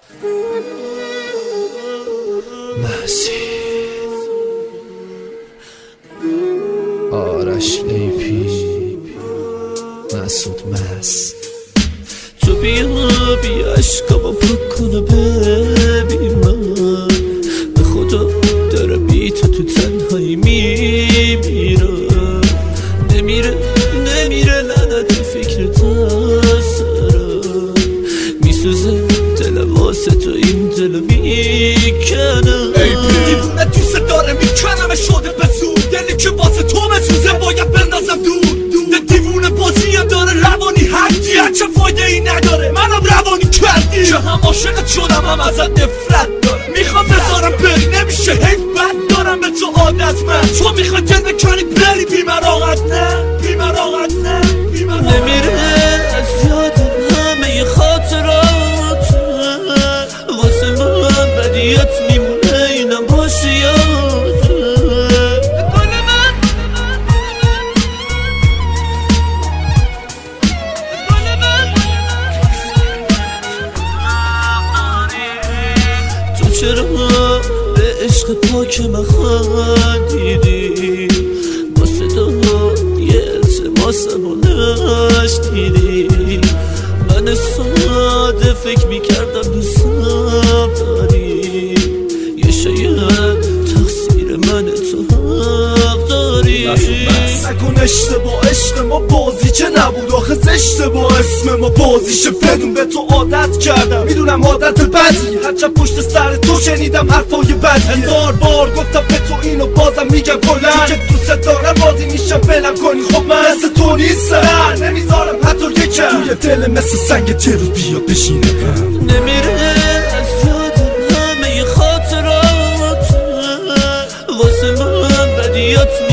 محسین آرش لیپی مسعود مس تو بیا عشقا پاک کنه ببین من به خدا داره بی تو تنهایی میمیره نمیره لعنت فکر تسره میسوزه دل واسه تو این دل میکنه دیوونه دوست داره میکنم شده به زود دلی که واسه تو بسوزه باید بندازم دور دیوونه بازی هم داره روانی حدی هرچه فایده ای نداره منم روانی کردی که هم عاشقت شدم هم ازت نفرت دارم میخوام بذارم بری نمیشه هیچ بد دارم به تو عادت من تو میخوای دل بکنی بری بی مراقت نه نمیره از یادم همه خاطرات واسه من بدیت میمونه اینم باشه یاده گل من تو چرا به عشق پاک من خندیدی با صدای التماسم و نشنیدی من ساده فکر میکردم دوستم داری یه شاید تقصیر من تو حق داری نکن اشتباه عشق ما بازی که نبود آخه زشته با اسم ما بازیشه بدون به تو عادت کردم میدونم عادت بدی هرچه پشت سر تو شنیدم حرفای بدی هزار بار گفتم به تو اینو بازم میگم کلن که دوست دارم بازی میشم بلم کنی خب من مثل تو نیستم نمیذارم حتی یکم توی دل مثل سنگ چه روز بیاد بشینه نمیره از یادم همه خاطرات واسه من بدیات